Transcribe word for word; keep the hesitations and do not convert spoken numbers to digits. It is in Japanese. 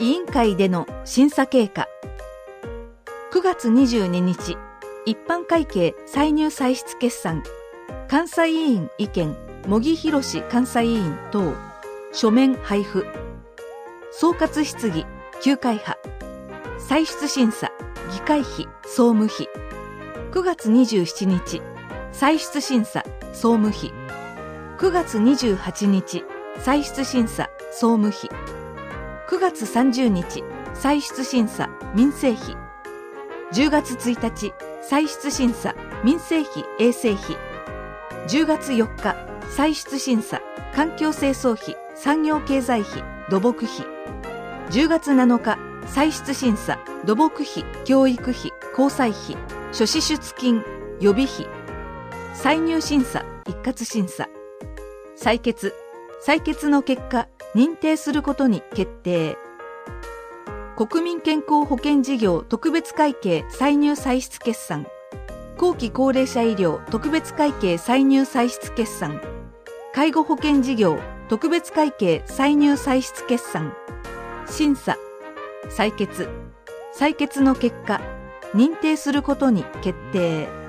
委員会での審査経過。くがつにじゅうににち、一般会計歳入歳出決算、監査委員意見、茂木宏監査委員等、書面配布。総括質疑、きゅうかいは。歳出審査、議会費、総務費。くがつにじゅうしちにち、歳出審査、総務費。くがつにじゅうはちにち、歳出審査、総務費。くがつさんじゅうにち、歳出審査、民生費。じゅうがつついたち、歳出審査、民生費、衛生費。じゅうがつよっか、歳出審査、環境清掃費、産業経済費、土木費。じゅうがつなのか、歳出審査、土木費、教育費、交際費、諸支出金、予備費。歳入審査、一括審査。採決。採決の結果、認定することに決定。国民健康保険事業特別会計歳入歳出決算。後期高齢者医療特別会計歳入歳出決算。介護保険事業特別会計歳入歳出決算。審査。採決。採決の結果、認定することに決定。